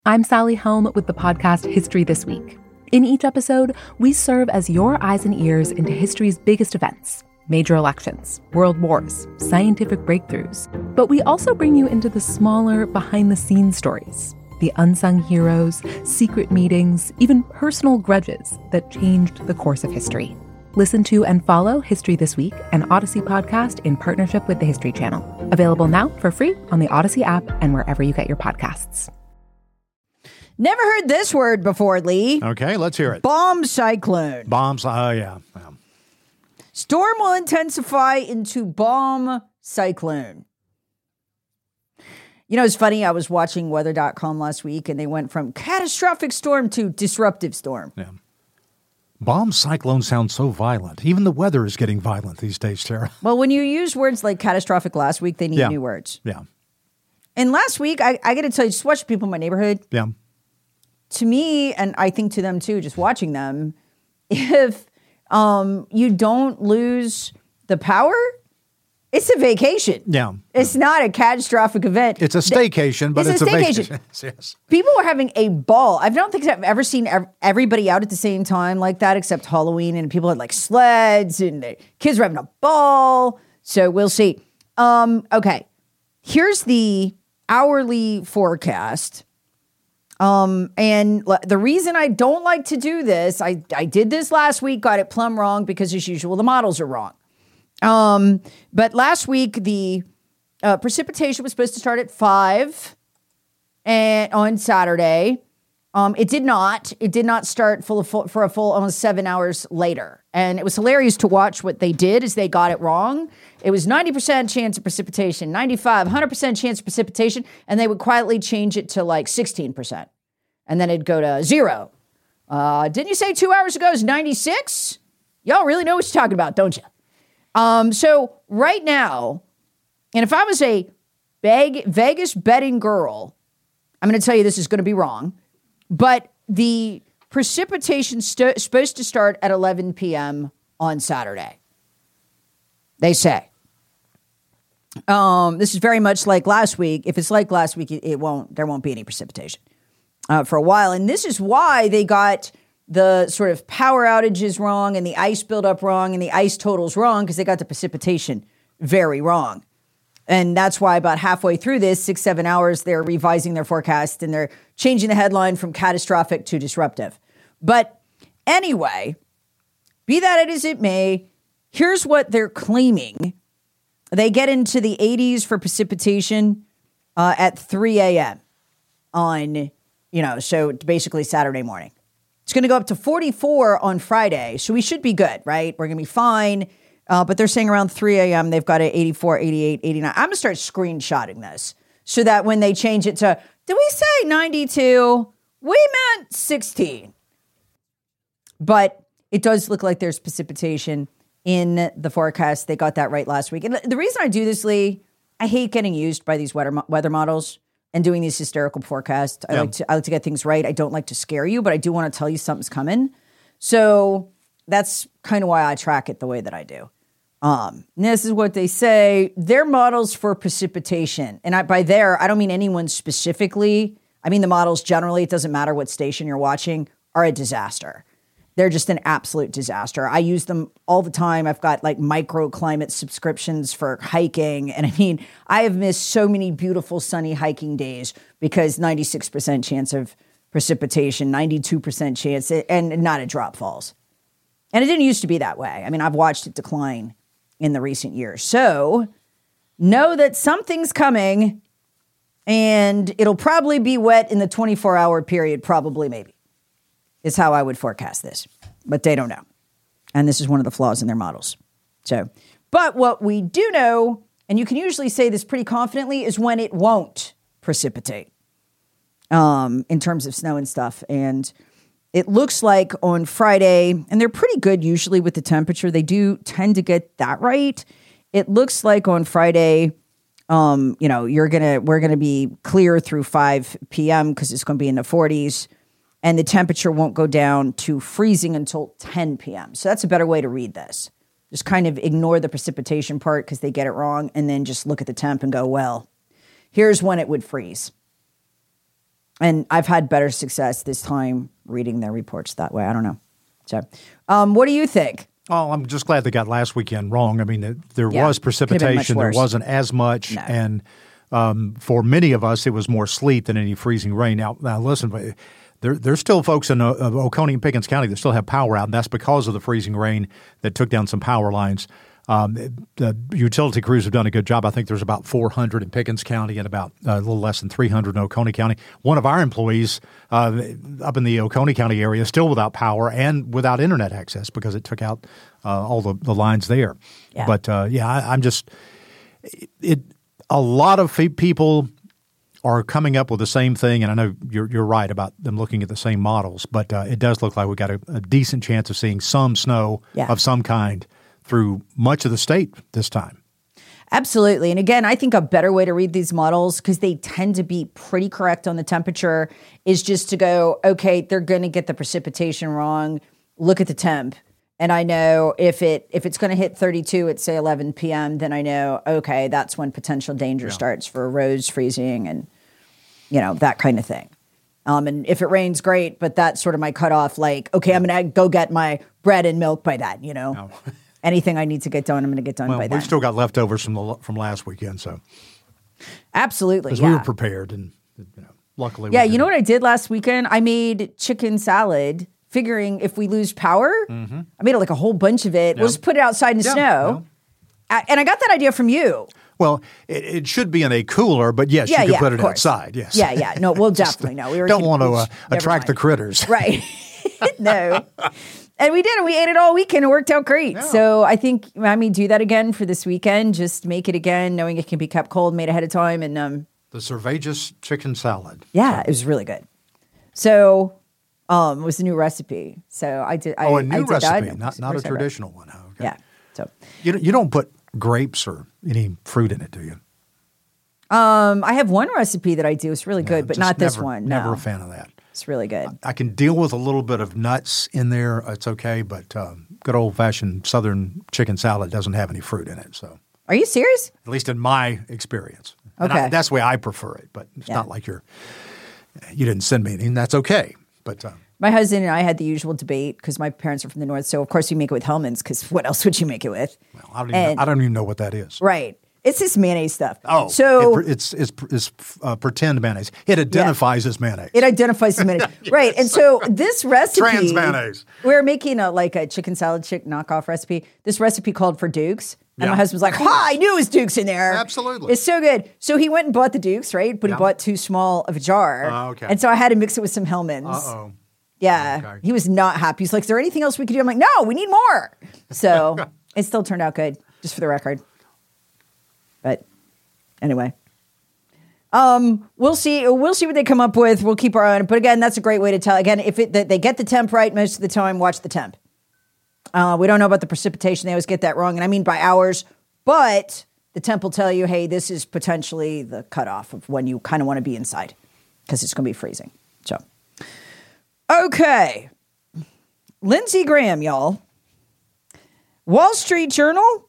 I'm Sally Helm with the podcast History This Week. In each episode, we serve as your eyes and ears into history's biggest events, major elections, world wars, scientific breakthroughs. But we also bring you into the smaller, behind-the-scenes stories, the unsung heroes, secret meetings, even personal grudges that changed the course of history. Listen to and follow History This Week, an Odyssey podcast in partnership with the History Channel. Available now for free on the Odyssey app and wherever you get your podcasts. Never heard this word before, Lee. Okay, let's hear it. Bomb cyclone. Bombs, oh yeah. Storm will intensify into bomb cyclone. You know, it's funny, I was watching weather.com last week and they went from catastrophic storm to disruptive storm. Yeah. Bomb cyclone sounds so violent. Even the weather is getting violent these days, Sarah. Well, when you use words like catastrophic last week, they need new words. Yeah. And last week, I got to tell you, just watch people in my neighborhood. Yeah. To me, and I think to them too, just watching them, if you don't lose the power, it's a vacation. Yeah. It's not a catastrophic event. It's a staycation, but it's a vacation. Yes. People are having a ball. I don't think I've ever seen everybody out at the same time like that, except Halloween, and people had like sleds, and the kids were having a ball. So we'll see. Okay. Here's the hourly forecast. And the reason I don't like to do this, I did this last week, got it plumb wrong because as usual, the models are wrong. But last week, the precipitation was supposed to start at 5 and on Saturday. It did not. It did not start for a full almost 7 hours later. And it was hilarious to watch what they did is they got it wrong. It was 90% chance of precipitation, 95, 100% chance of precipitation, and they would quietly change it to like 16%. And then it'd go to 0. Didn't you say 2 hours ago it was 96? Y'all really know what you're talking about, don't you? So right now, and if I was a Vegas betting girl, I'm going to tell you this is going to be wrong, but the precipitation supposed to start at 11 p.m. on Saturday. They say. This is very much like last week. If it's like last week, there won't be any precipitation for a while. And this is why they got the sort of power outages wrong and the ice buildup wrong and the ice totals wrong because they got the precipitation very wrong. And that's why about halfway through this, 6-7 hours, they're revising their forecast and they're changing the headline from catastrophic to disruptive. But anyway, be that as it may, here's what they're claiming. They get into the 80s for precipitation at 3 a.m. on, so basically Saturday morning. It's going to go up to 44 on Friday, so we should be good, right? We're going to be fine. But they're saying around 3 a.m. they've got it 84, 88, 89. I'm going to start screenshotting this so that when they change it to, did we say 92? We meant 16. But it does look like there's precipitation in the forecast. They got that right last week. And the reason I do this, Lee, I hate getting used by these weather models and doing these hysterical forecasts. I like to get things right. I don't like to scare you, but I do want to tell you something's coming. So that's kind of why I track it the way that I do. This is what they say. Their models for precipitation. And by there, I don't mean anyone specifically. I mean the models generally, it doesn't matter what station you're watching, are a disaster. They're just an absolute disaster. I use them all the time. I've got like microclimate subscriptions for hiking. And I mean, I have missed so many beautiful sunny hiking days because 96% chance of precipitation, 92% chance, and not a drop falls. And it didn't used to be that way. I mean, I've watched it decline in the recent years. So know that something's coming and it'll probably be wet in the 24-hour period, probably, maybe, is how I would forecast this. But they don't know. And this is one of the flaws in their models. But what we do know, and you can usually say this pretty confidently, is when it won't precipitate in terms of snow and stuff. And it looks like on Friday, and they're pretty good usually with the temperature. They do tend to get that right. It looks like on Friday, we're gonna be clear through 5 p.m. because it's going to be in the 40s, and the temperature won't go down to freezing until 10 p.m. So that's a better way to read this. Just kind of ignore the precipitation part because they get it wrong, and then just look at the temp and go, well, here's when it would freeze. And I've had better success this time reading their reports that way. I don't know. So, what do you think? Oh, I'm just glad they got last weekend wrong. I mean, there was precipitation. There wasn't as much. No. And for many of us, it was more sleet than any freezing rain. Now listen, there's still folks in Oconee and Pickens County that still have power out, and that's because of the freezing rain that took down some power lines. The utility crews have done a good job. I think there's about 400 in Pickens County and about a little less than 300 in Oconee County. One of our employees up in the Oconee County area is still without power and without internet access because it took out all the lines there. Yeah. But I'm just a lot of people are coming up with the same thing, and I know you're right about them looking at the same models, but it does look like we got a decent chance of seeing some snow of some kind through much of the state this time. Absolutely. And again, I think a better way to read these models, because they tend to be pretty correct on the temperature, is just to go, okay, they're going to get the precipitation wrong. Look at the temp. And I know if it's going to hit 32 at, say, 11 p.m., then I know, okay, that's when potential danger starts for roads freezing and, that kind of thing. And if it rains, great, but that's sort of my cutoff, like, okay, I'm going to go get my bread and milk by that, No. Anything I need to get done, I'm going to get done by then. We've still got leftovers from last weekend, so. Absolutely, because we were prepared, and luckily. Yeah, you know what I did last weekend? I made chicken salad, figuring if we lose power, I made like a whole bunch of it. We'll just put it outside in snow. And I got that idea from you. Well, it should be in a cooler, but yes, you can put it outside. Yes. Yeah. No, we'll definitely no. We were don't want to attract the critters, right? No. And we did it. We ate it all weekend. It worked out great. Yeah. So I think I may do that again for this weekend. Just make it again, knowing it can be kept cold, made ahead of time. And the Cervejas chicken salad. Yeah, it was really good. So it was a new recipe. So I did. A new recipe, not a traditional one. Oh, okay. Yeah. So you don't put grapes or any fruit in it, do you? I have one recipe that I do. It's really good, but not this one. Never a fan of that. It's really good. I can deal with a little bit of nuts in there. It's okay, but good old-fashioned Southern chicken salad doesn't have any fruit in it. So, are you serious? At least in my experience. Okay. That's the way I prefer it, but it's not like you didn't send me anything. That's okay. But my husband and I had the usual debate because my parents are from the north, so of course we make it with Hellmann's because what else would you make it with? Well, I don't even know what that is. Right. It's this mayonnaise stuff. Oh, so it's pretend mayonnaise. It identifies as mayonnaise. It identifies as mayonnaise, yes. Right? And so this recipe, trans mayonnaise. We're making a chicken salad chick knockoff recipe. This recipe called for Dukes, and my husband's like, "Ha! I knew it was Dukes in there. Absolutely, it's so good." So he went and bought the Dukes, right? But he bought too small of a jar, okay. And so I had to mix it with some Hellmann's. Uh-oh. Yeah, okay. He was not happy. He's like, "Is there anything else we could do?" I'm like, "No, we need more." So it still turned out good, just for the record. But anyway, we'll see. We'll see what they come up with. We'll keep our eye on it. But again, that's a great way to tell. Again, if they get the temp right most of the time, watch the temp. We don't know about the precipitation. They always get that wrong, and I mean by hours. But the temp will tell you, hey, this is potentially the cutoff of when you kind of want to be inside because it's going to be freezing. So, okay, Lindsey Graham, y'all. Wall Street Journal.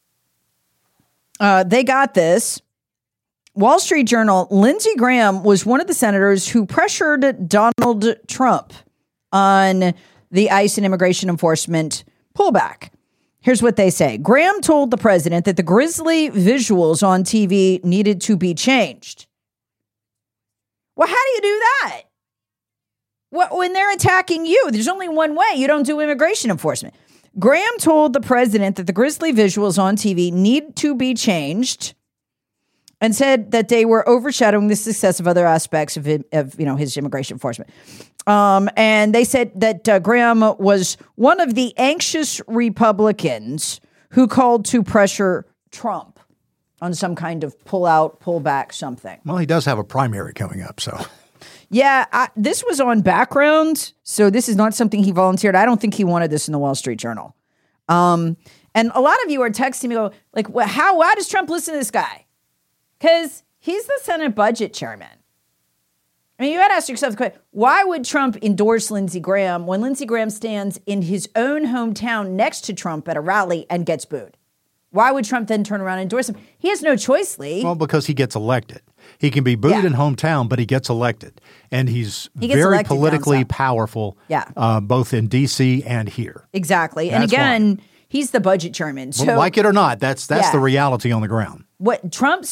They got this. Wall Street Journal, Lindsey Graham was one of the senators who pressured Donald Trump on the ICE and immigration enforcement pullback. Here's what they say. Graham told the president that the grisly visuals on TV needed to be changed. Well, how do you do that? When they're attacking you, there's only one way. You don't do immigration enforcement. Graham told the president that the grisly visuals on TV need to be changed and said that they were overshadowing the success of other aspects of his immigration enforcement. And they said that Graham was one of the anxious Republicans who called to pressure Trump on some kind of pull out, pull back, something. Well, he does have a primary coming up, so. Yeah, this was on background, so this is not something he volunteered. I don't think he wanted this in the Wall Street Journal. And a lot of you are texting me, why does Trump listen to this guy? Because he's the Senate budget chairman. I mean, you got to ask yourself the question, why would Trump endorse Lindsey Graham when Lindsey Graham stands in his own hometown next to Trump at a rally and gets booed? Why would Trump then turn around and endorse him? He has no choice, Lee. Well, because he gets elected. He can be booed Yeah. in hometown, but he gets elected. And he's gets very elected down politically south. powerful, Yeah. both in D.C. and here. Exactly. And That's again, he's the budget chairman. So Well, like it or not, that's Yeah. the reality on the ground. what Trump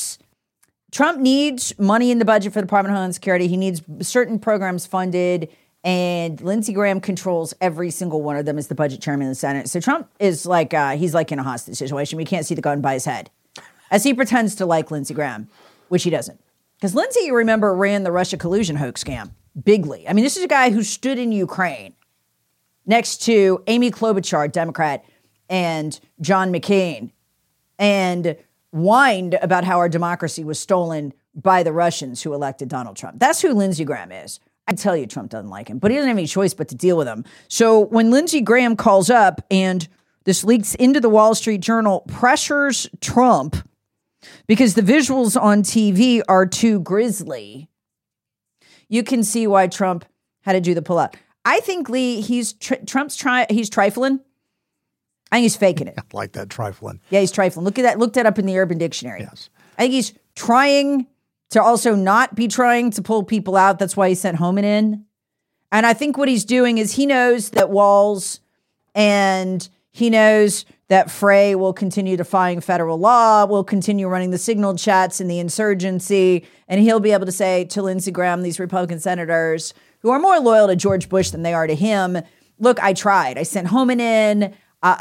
needs money in the budget for the Department of Homeland Security. He needs certain programs funded, and Lindsey Graham controls every single one of them as the budget chairman of the Senate. So Trump is like, he's like in a hostage situation. We can't see the gun by his head as he pretends to like Lindsey Graham, which he doesn't. Because Lindsey, you remember, ran the Russia collusion hoax scam bigly. I mean, this is a guy who stood in Ukraine next to Amy Klobuchar, Democrat, and John McCain, and whined about how our democracy was stolen by the Russians who elected Donald Trump. That's who Lindsey Graham is. I tell you, Trump doesn't like him, but he doesn't have any choice but to deal with him. So when Lindsey Graham calls up, and this leaks into the Wall Street Journal, pressures Trump because the visuals on TV are too grisly, you can see why Trump had to do the pullout. I think, Lee, he's trifling. I think he's faking it. Like that trifling. Yeah, he's trifling. Look at that. Look that up in the Urban Dictionary. Yes. I think he's trying to also not be trying to pull people out. That's why he sent Homan in. And I think what he's doing is he knows that Walz and he knows that Frey will continue defying federal law, will continue running the signal chats and the insurgency, and he'll be able to say to Lindsey Graham, these Republican senators who are more loyal to George Bush than they are to him, look, I tried. I sent Homan in.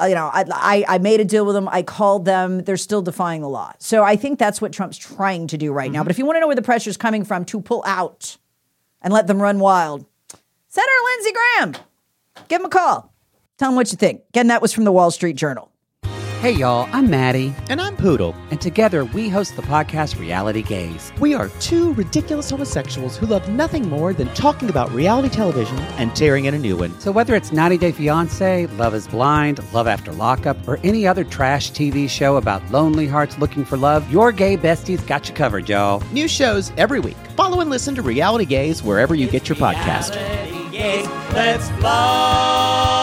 I made a deal with them. I called them. They're still defying the law. So I think that's what Trump's trying to do right now. But if you want to know where the pressure is coming from to pull out and let them run wild, Senator Lindsey Graham, give him a call. Tell him what you think. Again, that was from the Wall Street Journal. Hey, y'all, I'm Maddie. And I'm Poodle. And together we host the podcast Reality Gaze. We are two ridiculous homosexuals who love nothing more than talking about reality television and tearing in a new one. So whether it's 90 Day Fiance, Love is Blind, Love After Lockup, or any other trash TV show about lonely hearts looking for love, your gay besties got you covered, y'all. New shows every week. Follow and listen to Reality Gaze wherever you get your podcast. Reality Gaze, let's love.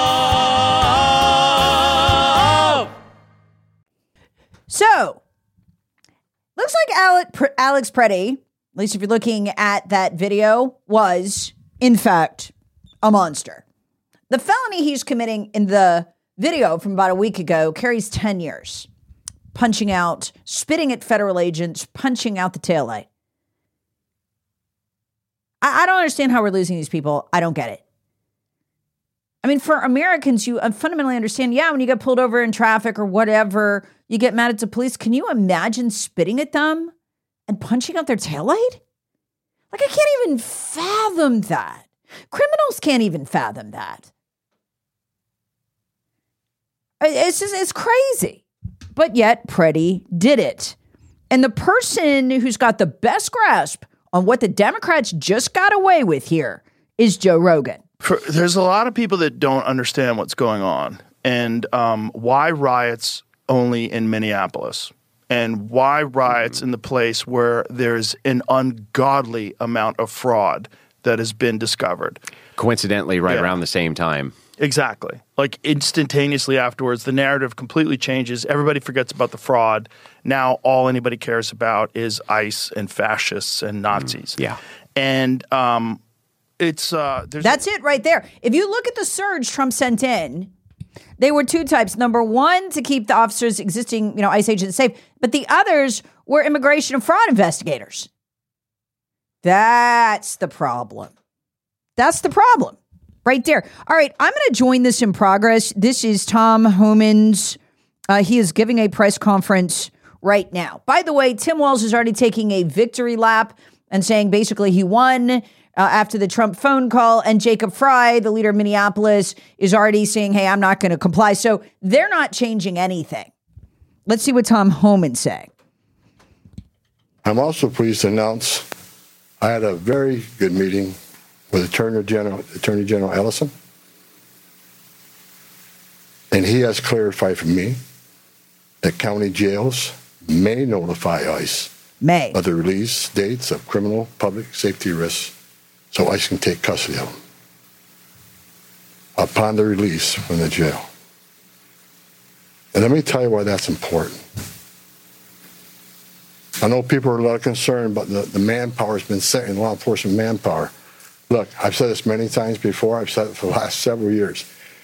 So, looks like Alex Preddy, at least if you're looking at that video, was, in fact, a monster. The felony he's committing in the video from about a week ago carries 10 years. Punching out, spitting at federal agents, punching out the taillight. I don't understand how we're losing these people. I don't get it. I mean, for Americans, you fundamentally understand, yeah, when you get pulled over in traffic or whatever, you get mad at the police. Can you imagine spitting at them and punching out their taillight? Like, I can't even fathom that. Criminals can't even fathom that. It's crazy. But yet, Preddy did it. And the person who's got the best grasp on what the Democrats just got away with here is Joe Rogan. There's a lot of people that don't understand what's going on and why riots only in Minneapolis and why riots in the place where there's an ungodly amount of fraud that has been discovered. Coincidentally, right around the same time. Exactly. Like instantaneously afterwards, the narrative completely changes. Everybody forgets about the fraud. Now all anybody cares about is ICE and fascists and Nazis. Yeah. And it's that's it right there. If you look at the surge Trump sent in, they were two types. Number one, to keep the officers, existing, ICE agents safe, but the others were immigration and fraud investigators. That's the problem. That's the problem right there. All right, I'm going to join this in progress. This is Tom Homan's. He is giving a press conference right now. By the way, Tim Walz is already taking a victory lap and saying basically he won after the Trump phone call. And Jacob Frey, the leader of Minneapolis, is already saying, hey, I'm not going to comply. So they're not changing anything. Let's see what Tom Homan's saying. I'm also pleased to announce I had a very good meeting with Attorney General Ellison. And he has clarified for me that county jails may notify ICE of the release dates of criminal public safety risks so ICE can take custody of them upon the release from the jail. And let me tell you why that's important. I know people are a lot concerned about the manpower has been set in law enforcement manpower. Look, I've said this many times before. I've said it for the last several years.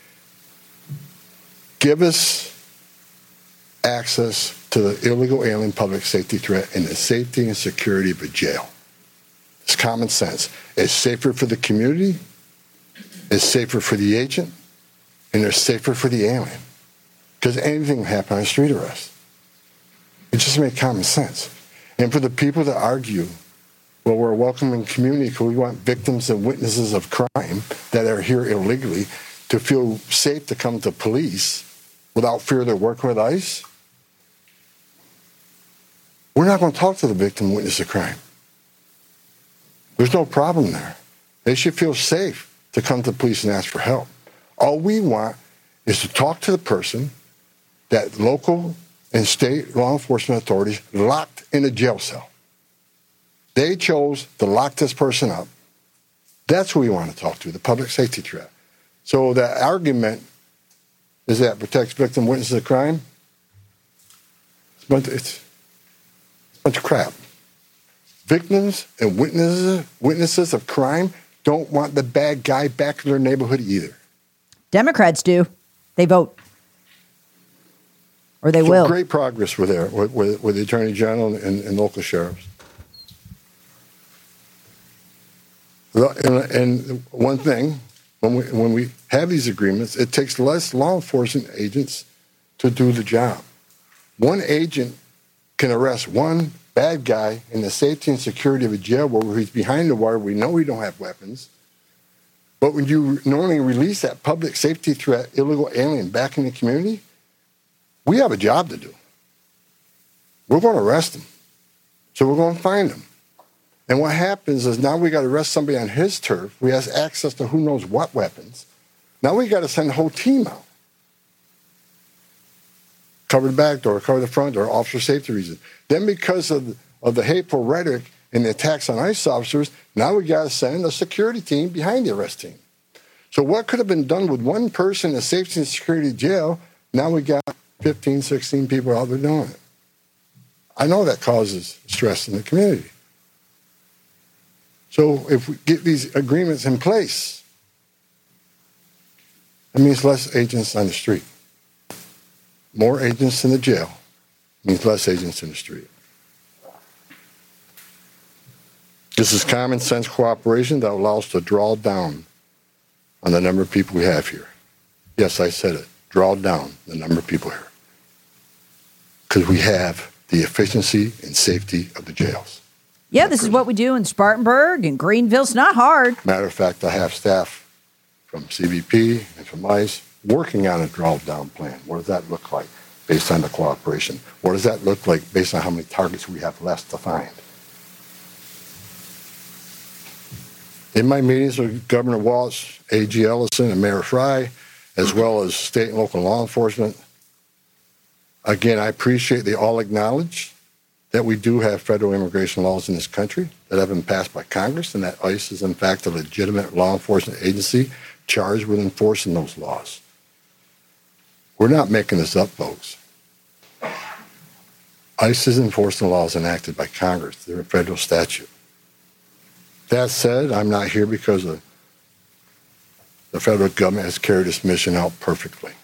Give us access to the illegal alien public safety threat and the safety and security of a jail. It's common sense. It's safer for the community, it's safer for the agent, and it's safer for the alien. Because anything can happen on a street arrest. It just makes common sense. And for the people that argue, well, we're a welcoming community because we want victims and witnesses of crime that are here illegally to feel safe to come to police without fear they're working with ICE, we're not going to talk to the victim and witness of crime. There's no problem there. They should feel safe to come to police and ask for help. All we want is to talk to the person that local and state law enforcement authorities locked in a jail cell. They chose to lock this person up. That's who we want to talk to, the public safety threat. So the argument is that protects victim witnesses of crime. It's a bunch of crap. Victims and witnesses of crime don't want the bad guy back in their neighborhood either. Democrats do. They vote. Or they will. Great progress with the Attorney General and local sheriffs. And one thing, when we have these agreements, it takes less law enforcement agents to do the job. One agent can arrest one bad guy in the safety and security of a jail where he's behind the wire. We know we don't have weapons. But when you normally release that public safety threat, illegal alien back in the community, we have a job to do. We're going to arrest him. So we're going to find him. And what happens is now we got to arrest somebody on his turf. We have access to who knows what weapons. Now we got to send the whole team out. Cover the back door, cover the front door, officer safety reasons. Then because of the hateful rhetoric and the attacks on ICE officers, now we got to send a security team behind the arrest team. So what could have been done with one person in a safety and security jail, now we got 15, 16 people out there doing it. I know that causes stress in the community. So if we get these agreements in place, it means less agents on the street. More agents in the jail means less agents in the street. This is common sense cooperation that allows us to draw down on the number of people we have here. Yes, I said it. Draw down the number of people here. Because we have the efficiency and safety of the jails. Yeah, this is what we do in Spartanburg and Greenville. It's not hard. Matter of fact, I have staff from CBP and from ICE working on a draw-down plan. What does that look like based on the cooperation? What does that look like based on how many targets we have left to find? In my meetings with Governor Walz, A.G. Ellison, and Mayor Frey, as well as state and local law enforcement, again, I appreciate they all acknowledge that we do have federal immigration laws in this country that have been passed by Congress, and that ICE is, in fact, a legitimate law enforcement agency charged with enforcing those laws. We're not making this up, folks. ICE is enforcing laws enacted by Congress. They're a federal statute. That said, I'm not here because the federal government has carried this mission out perfectly.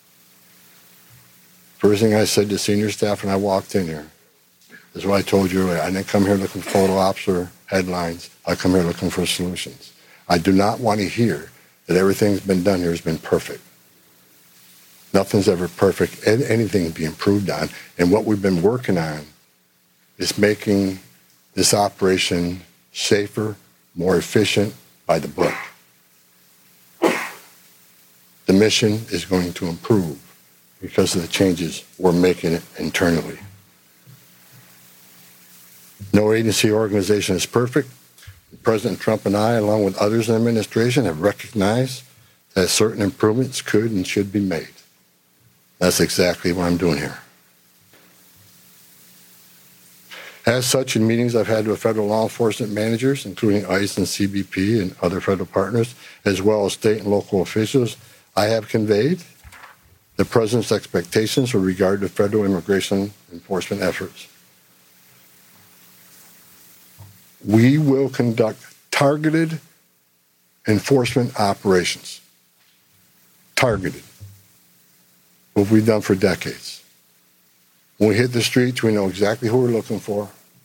First thing I said to senior staff when I walked in here is what I told you earlier. I didn't come here looking for photo ops or headlines. I come here looking for solutions. I do not want to hear that everything's been done here has been perfect. Nothing's ever perfect. Anything can be improved on. And what we've been working on is making this operation safer, more efficient, by the book. The mission is going to improve because of the changes we're making internally. No agency or organization is perfect. President Trump and I, along with others in the administration, have recognized that certain improvements could and should be made. That's exactly what I'm doing here. As such, in meetings I've had with federal law enforcement managers, including ICE and CBP and other federal partners, as well as state and local officials, I have conveyed the President's expectations with regard to federal immigration enforcement efforts. We will conduct targeted enforcement operations. Targeted. What we've done for decades. When we hit the streets, we know exactly who we're looking for.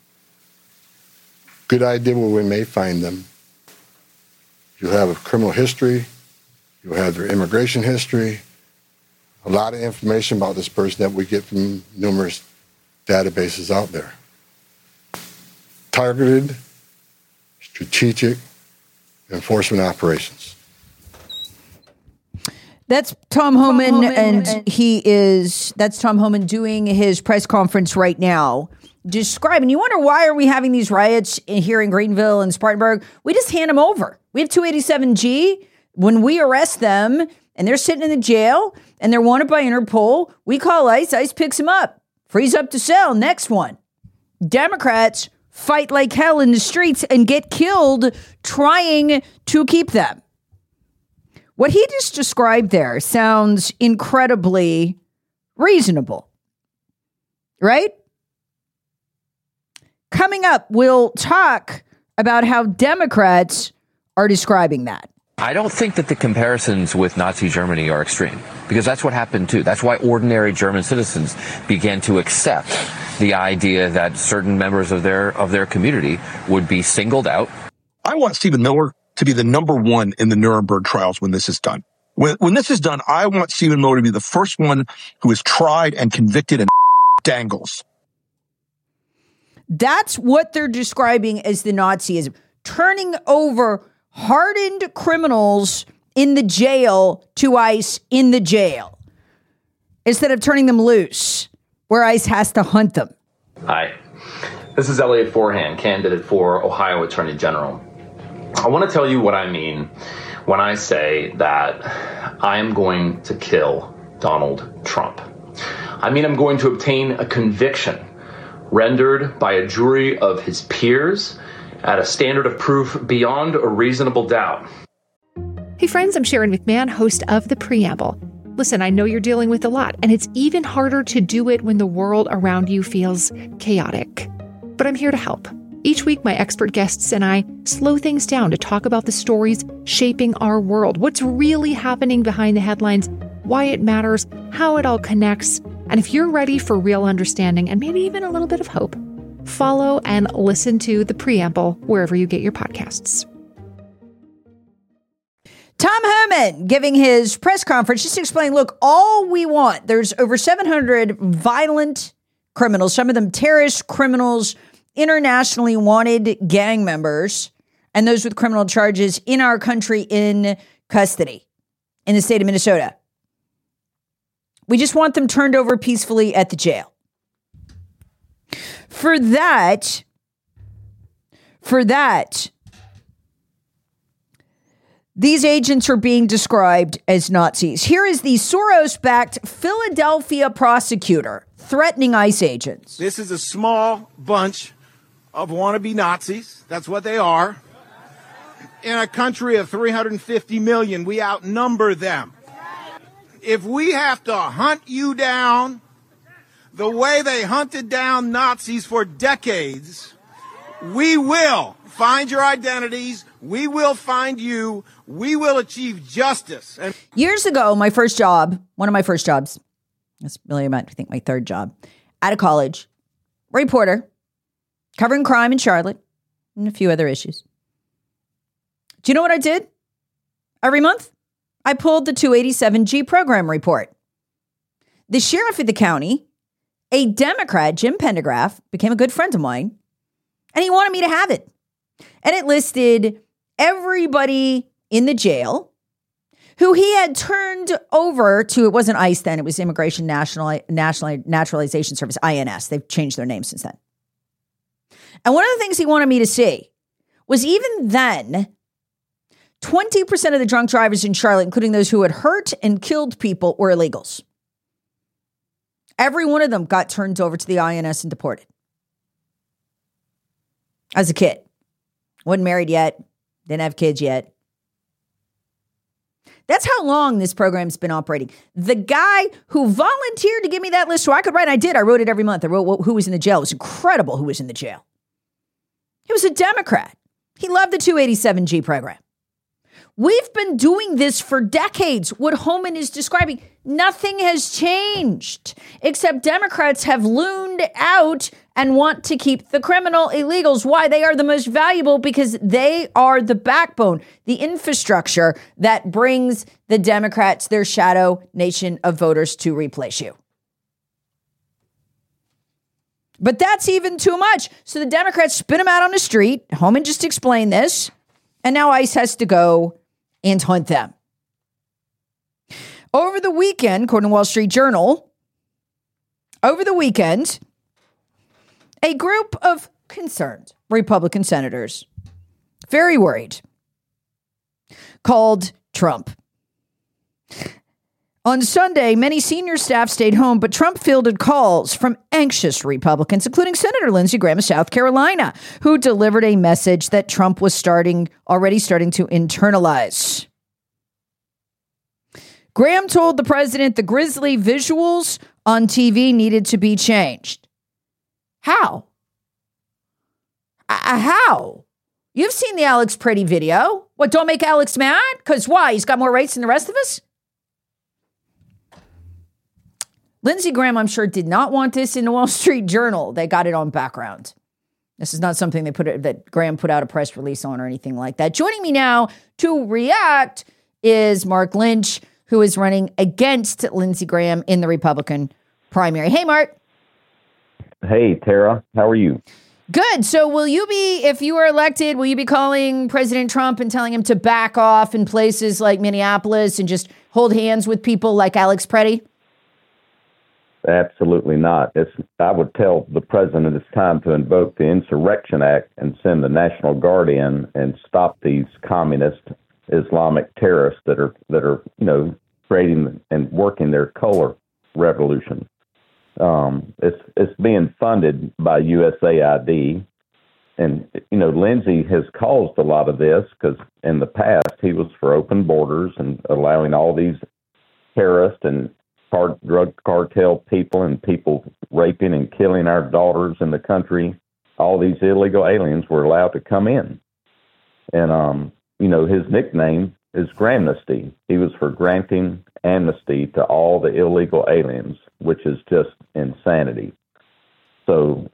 Good idea where we may find them. You have a criminal history. You have their immigration history. A lot of information about this person that we get from numerous databases out there. Targeted, strategic enforcement operations. That's Tom Homan, and that's Tom Homan doing his press conference right now, describing. You wonder, why are we having these riots here in Greenville and Spartanburg? We just hand them over. We have 287G. When we arrest them and they're sitting in the jail and they're wanted by Interpol, we call ICE. ICE picks them up, frees up to cell. Next one. Democrats fight like hell in the streets and get killed trying to keep them. What he just described there sounds incredibly reasonable, right? Coming up, we'll talk about how Democrats are describing that. I don't think that the comparisons with Nazi Germany are extreme, because that's what happened too. That's why ordinary German citizens began to accept the idea that certain members of their community would be singled out. I want Stephen Miller to be the number one in the Nuremberg trials when this is done. When this is done, I want Stephen Miller to be the first one who is tried and convicted and dangles. That's what they're describing as the Nazism. Turning over hardened criminals in the jail to ICE in the jail, instead of turning them loose, where ICE has to hunt them. Hi, this is Elliot Forehand, candidate for Ohio Attorney General. I want to tell you what I mean when I say that I am going to kill Donald Trump. I mean, I'm going to obtain a conviction rendered by a jury of his peers at a standard of proof beyond a reasonable doubt. Hey friends, I'm Sharon McMahon, host of The Preamble. Listen, I know you're dealing with a lot, and it's even harder to do it when the world around you feels chaotic. But I'm here to help. Each week, my expert guests and I slow things down to talk about the stories shaping our world, what's really happening behind the headlines, why it matters, how it all connects, and if you're ready for real understanding and maybe even a little bit of hope, follow and listen to The Preamble wherever you get your podcasts. Tom Homan giving his press conference just to explain, look, all we want, there's over 700 violent criminals, some of them terrorist criminals, internationally wanted gang members, and those with criminal charges in our country in custody in the state of Minnesota. We just want them turned over peacefully at the jail. For that, these agents are being described as Nazis. Here is the Soros-backed Philadelphia prosecutor threatening ICE agents. This is a small bunch of wannabe Nazis. That's what they are. In a country of 350 million, we outnumber them. If we have to hunt you down the way they hunted down Nazis for decades, we will find your identities. We will find you. We will achieve justice. And years ago, one of my first jobs, that's really, I think, my third job, out of college, reporter, covering crime in Charlotte and a few other issues. Do you know what I did? Every month, I pulled the 287G program report. The sheriff of the county, a Democrat, Jim Pendergraph, became a good friend of mine, and he wanted me to have it. And it listed everybody in the jail who he had turned over to, it wasn't ICE then, it was Immigration Naturalization Service, INS. They've changed their name since then. And one of the things he wanted me to see was, even then, 20% of the drunk drivers in Charlotte, including those who had hurt and killed people, were illegals. Every one of them got turned over to the INS and deported. As a kid. Wasn't married yet. Didn't have kids yet. That's how long this program's been operating. The guy who volunteered to give me that list so I could write, I did. I wrote it every month. I wrote who was in the jail. It was incredible who was in the jail. It was a Democrat. He loved the 287G program. We've been doing this for decades. What Homan is describing, nothing has changed, except Democrats have looned out and want to keep the criminal illegals. Why? They are the most valuable because they are the backbone, the infrastructure that brings the Democrats their shadow nation of voters to replace you. But that's even too much. So the Democrats spin them out on the street. Homan just explained this. And now ICE has to go and hunt them. Over the weekend, according to Wall Street Journal, a group of concerned Republican senators, very worried, called Trump. On Sunday, many senior staff stayed home, but Trump fielded calls from anxious Republicans, including Senator Lindsey Graham of South Carolina, who delivered a message that Trump was already starting to internalize. Graham told the president the grisly visuals on TV needed to be changed. How? How? You've seen the Alex Pretty video. What, don't make Alex mad? Because why? He's got more rights than the rest of us? Lindsey Graham, I'm sure, did not want this in the Wall Street Journal. They got it on background. This is not something that Graham put out a press release on or anything like that. Joining me now to react is Mark Lynch, who is running against Lindsey Graham in the Republican primary. Hey, Mark. Hey, Tara. How are you? Good. So will you be, if you are elected, will you be calling President Trump and telling him to back off in places like Minneapolis and just hold hands with people like Alex Pretty? Absolutely not. I would tell the president it's time to invoke the Insurrection Act and send the National Guard in and stop these communist Islamic terrorists that are creating and working their color revolution. It's being funded by USAID, and Lindsey has caused a lot of this because in the past he was for open borders and allowing all these terrorists and drug cartel people and people raping and killing our daughters in the country. All these illegal aliens were allowed to come in. And, his nickname is Gramnesty. He was for granting amnesty to all the illegal aliens, which is just insanity. So,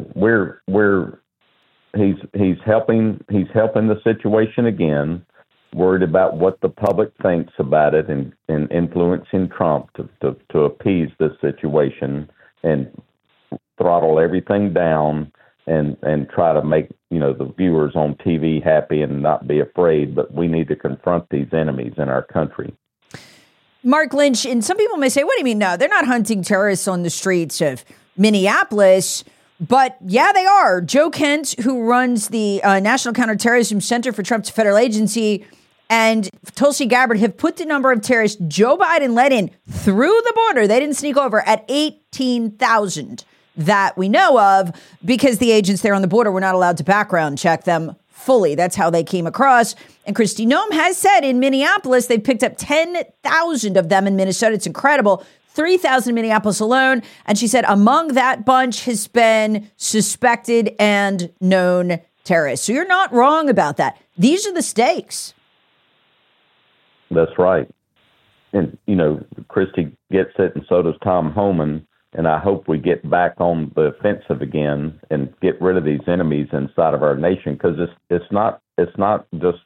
he's helping the situation again, worried about what the public thinks about it and influencing Trump to appease this situation and throttle everything down and try to make, the viewers on TV happy and not be afraid. But we need to confront these enemies in our country. Mark Lynch, and some people may say, what do you mean? No, they're not hunting terrorists on the streets of Minneapolis. But yeah, they are. Joe Kent, who runs the National Counterterrorism Center for Trump's federal agency, and Tulsi Gabbard have put the number of terrorists Joe Biden let in through the border, they didn't sneak over, at 18,000 that we know of, because the agents there on the border were not allowed to background check them fully. That's how they came across. And Kristi Noem has said in Minneapolis, they picked up 10,000 of them in Minnesota. It's incredible. 3,000 in Minneapolis alone. And she said among that bunch has been suspected and known terrorists. So you're not wrong about that. These are the stakes. That's right. And, Kristi gets it, and so does Tom Homan. And I hope we get back on the offensive again and get rid of these enemies inside of our nation, because it's not just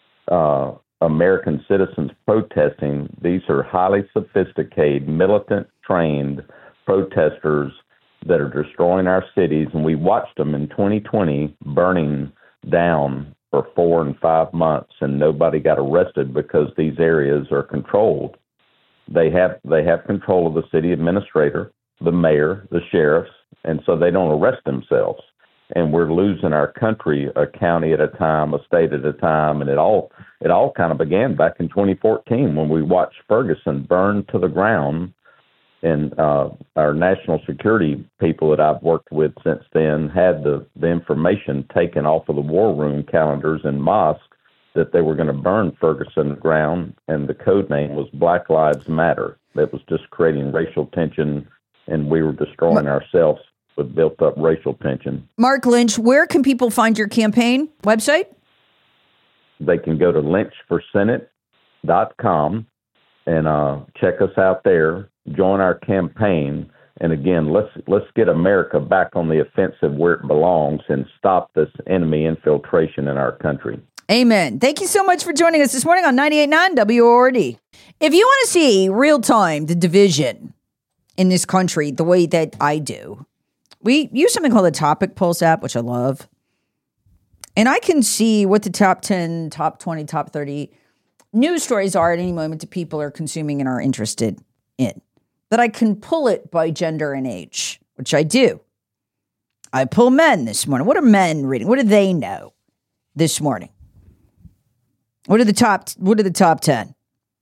American citizens protesting. These are highly sophisticated, militant, trained protesters that are destroying our cities. And we watched them in 2020 burning down for 4 and 5 months, and nobody got arrested because these areas are controlled. They have control of the city administrator, the mayor, the sheriffs, and so they don't arrest themselves. And we're losing our country a county at a time, a state at a time. And it all kind of began back in 2014 when we watched Ferguson burn to the ground. And our national security people that I've worked with since then had the information taken off of the war room calendars in mosques that they were going to burn Ferguson to the ground. And the code name was Black Lives Matter. That was just creating racial tension, and we were destroying ourselves with built-up racial tension. Mark Lynch, where can people find your campaign website? They can go to lynchforsenate.com and check us out there, join our campaign. And again, let's get America back on the offensive where it belongs and stop this enemy infiltration in our country. Amen. Thank you so much for joining us this morning on 98.9 WORD. If you want to see real time the division in this country the way that I do, we use something called the Topic Pulse app, which I love. And I can see what the top 10, top 20, top 30 news stories are at any moment that people are consuming and are interested in. That I can pull it by gender and age, which I do. I pull men this morning. What are men reading? What do they know this morning? What are the top 10?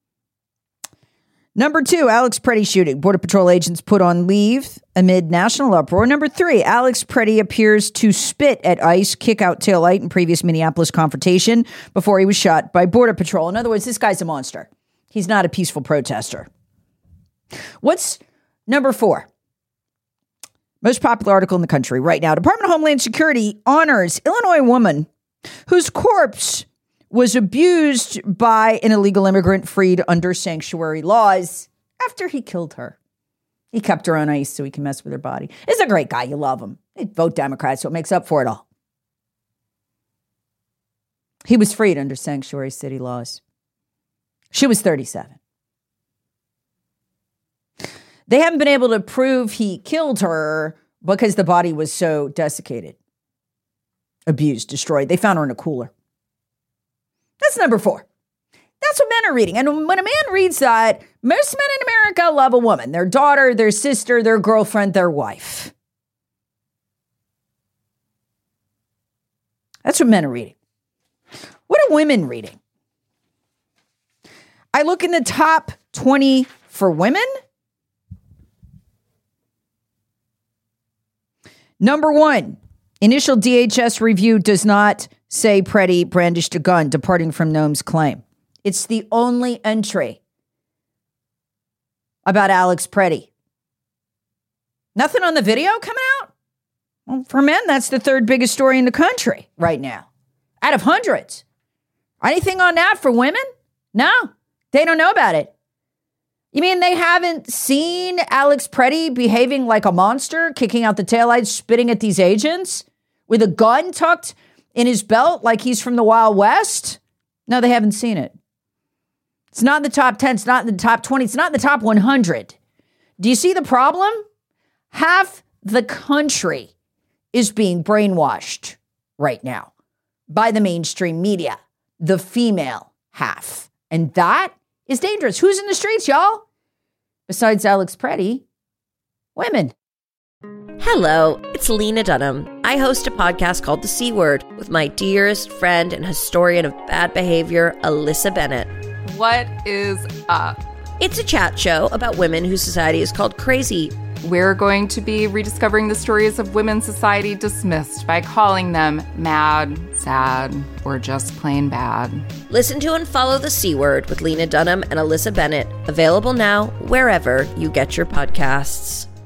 Number 2, Alex Preddy shooting. Border Patrol agents put on leave amid national uproar. Number 3, Alex Preddy appears to spit at ICE, kick out taillight in previous Minneapolis confrontation before he was shot by Border Patrol. In other words, this guy's a monster. He's not a peaceful protester. What's number 4? Most popular article in the country right now. Department of Homeland Security honors Illinois woman whose corpse was abused by an illegal immigrant freed under sanctuary laws after he killed her. He kept her on ice so he can mess with her body. He's a great guy. You love him. He'd vote Democrat, so it makes up for it all. He was freed under sanctuary city laws. She was 37. They haven't been able to prove he killed her because the body was so desiccated, abused, destroyed. They found her in a cooler. That's number 4. That's what men are reading. And when a man reads that, most men in America love a woman, their daughter, their sister, their girlfriend, their wife. That's what men are reading. What are women reading? I look in the top 20 for women. Number 1, initial DHS review does not say Preddy brandished a gun, departing from Noam's claim. It's the only entry about Alex Preddy. Nothing on the video coming out? Well, for men, that's the 3rd biggest story in the country right now, out of hundreds. Anything on that for women? No, they don't know about it. You mean they haven't seen Alex Preddy behaving like a monster, kicking out the taillights, spitting at these agents with a gun tucked in his belt like he's from the Wild West? No, they haven't seen it. It's not in the top 10. It's not in the top 20. It's not in the top 100. Do you see the problem? Half the country is being brainwashed right now by the mainstream media, the female half. And that is dangerous. Who's in the streets, y'all? Besides Alex Preddy, women. Hello, it's Lena Dunham. I host a podcast called The C Word with my dearest friend and historian of bad behavior, Alyssa Bennett. What is up? It's a chat show about women whose society is called crazy. We're going to be rediscovering the stories of women's society dismissed by calling them mad, sad, or just plain bad. Listen to and follow The C Word with Lena Dunham and Alyssa Bennett. Available now wherever you get your podcasts.